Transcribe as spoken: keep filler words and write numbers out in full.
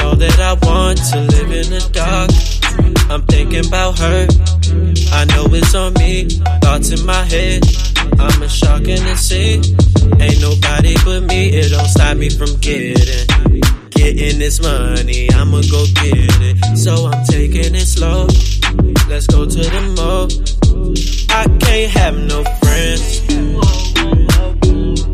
all that I want to live in the dark. I'm thinking about her, I know it's on me. Thoughts in my head, I'm a shocking to see. Ain't nobody but me, it don't stop me from getting Getting this money, I'ma go get it. So I'm taking it slow, let's go to the mall. I can't have no friends,